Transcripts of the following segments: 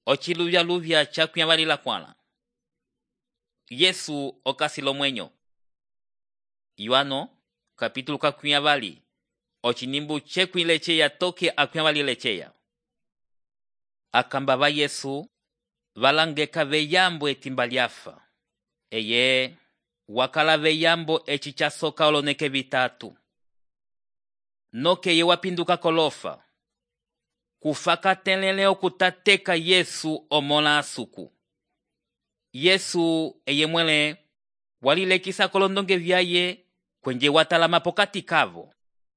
ochiluvya chakuyavalila kwala. Yesu okasilo mwenyo. Yohano kapitulu kakuyavali ochinimbu chekwilecheya toke akuyavalilecheya. Akamba va Yesu valangeka veyambo etimba lyafa. Eye wakala veyambo echi chasoka oloneke vitatu. Noke ye wapinduka kolofa. Kufaka tenlele okutateka Yesu omola asuku. Yesu eye mwele walilekisa kolondonge vyaye kwenje watalama pokati kavo.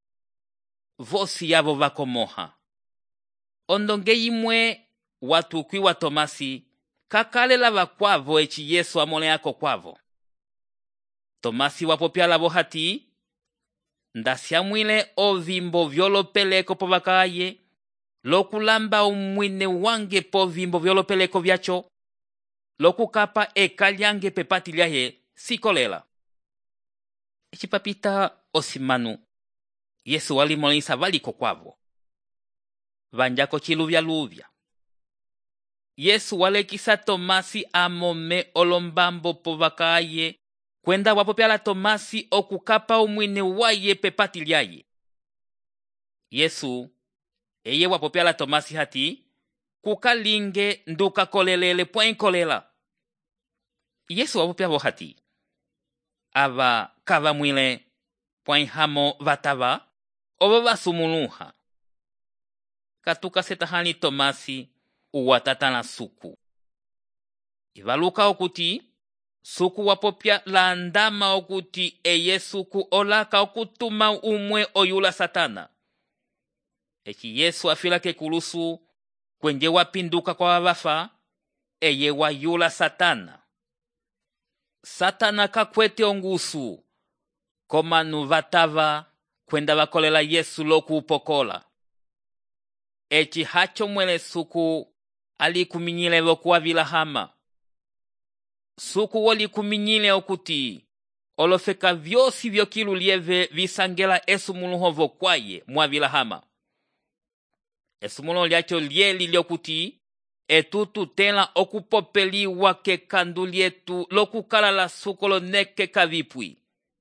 Vosi yavo vakomoha. Ondonge imwe watukwi wa Tomasi kakalela vakwavo echi Yesu amole yako kwavo. Tomasi wapopyala vohati ndasiamwile ovimbo vyolopeleko povakaye lokulamba umwine wange povimbo vyolopeleko vyacho lokukapa eka lyange pepati lyaye sikolela. Echipapita osimanu Yesu walimolisa valiko kwavo. Vanjako chiluvya. Yesu walekisa Tomasi amome olombambo povakaye kwenda wapopyala Tomasi okukapa umwine waye pepati lyaye. Yesu eye wapopyala Tomasi hati kukalinge nduka kolelele pwenkolela. Yesu wapopyavo hati ava kava mwile pwenhamo vatava ovo vasumuluha. Katuka setahani Tomasi uwatatana suku. Ivaluka okuti suku wapopya la ndama okuti eye suku olaka okutuma umwe oyula Satana. Echi Yesu afila kekulusu kwenje wapinduka kwa wafa eye wayula Satana. Satana kakwete ongusu komanu vatava kwenda vakolela Yesu loku upokola. Echi hacho mwele suku alikuminyile vokuwa vilahama. Suku walikuminyile okuti olofeka vyosi vyokilu lieve visangela esumuluho vokwaye mwa vilahama. Esumulo lyacho lieli lyokuti etutu tela okupopeliwa kekandu lietu lokukala la suku loneke kavipwi.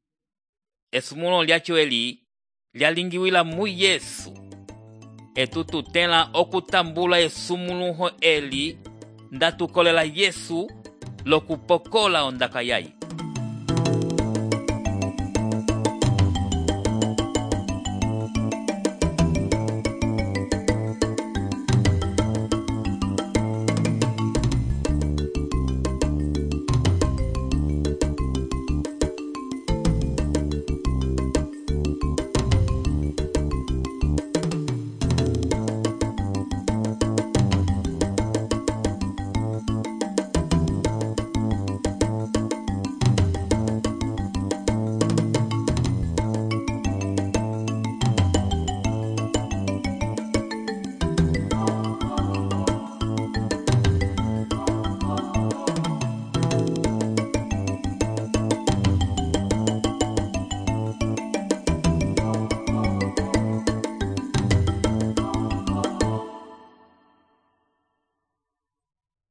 Esumulo lyacho eli lyalingiwila mu Yesu. Etutu tela okutambula esumuluho eli ndatukolela Yesu lokupokola ondaka yayi.